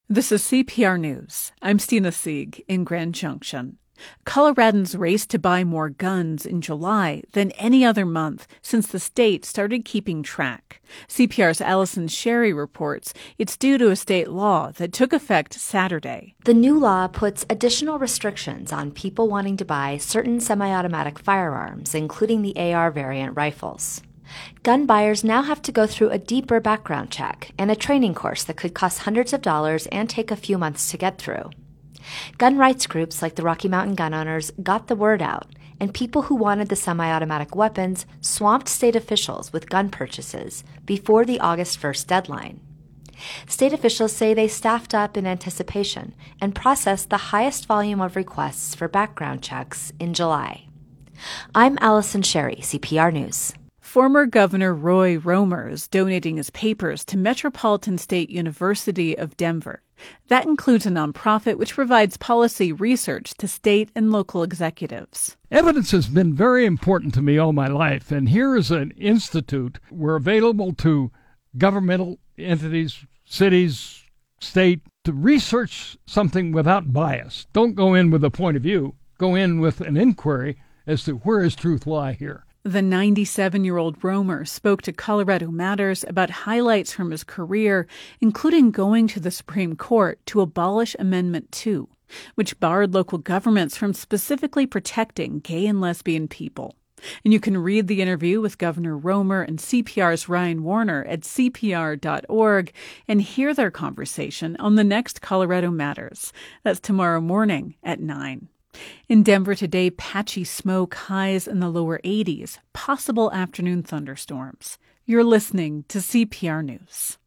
This is CPR News. I'm Stina Sieg in Grand Junction. Coloradans raced to buy more guns in July than any other month since the state started keeping track. CPR's Allison Sherry reports it's due to a state law that took effect Saturday. The new law puts additional restrictions on people wanting to buy certain semi-automatic firearms, including the AR variant rifles. Gun buyers now have to go through a deeper background check and a training course that could cost hundreds of dollars and take a few months to get through. Gun rights groups like the Rocky Mountain Gun Owners got the word out, and people who wanted the semi-automatic weapons swamped state officials with gun purchases before the August 1st deadline. State officials say they staffed up in anticipation and processed the highest volume of requests for background checks in July. I'm Allison Sherry, CPR News. Former Governor Roy Romer is donating his papers to Metropolitan State University of Denver. That includes a nonprofit which provides policy research to state and local executives. Evidence has been very important to me all my life, and here is an institute. We're available to governmental entities, cities, state, to research something without bias. Don't go in with a point of view. Go in with an inquiry as to where does truth lie here. The 97-year-old Romer spoke to Colorado Matters about highlights from his career, including going to the Supreme Court to abolish Amendment 2, which barred local governments from specifically protecting gay and lesbian people. And you can read the interview with Governor Romer and CPR's Ryan Warner at cpr.org and hear their conversation on the next Colorado Matters. That's tomorrow morning at 9. In Denver today, patchy smoke, highs in the lower 80s, possible afternoon thunderstorms. You're listening to CPR News.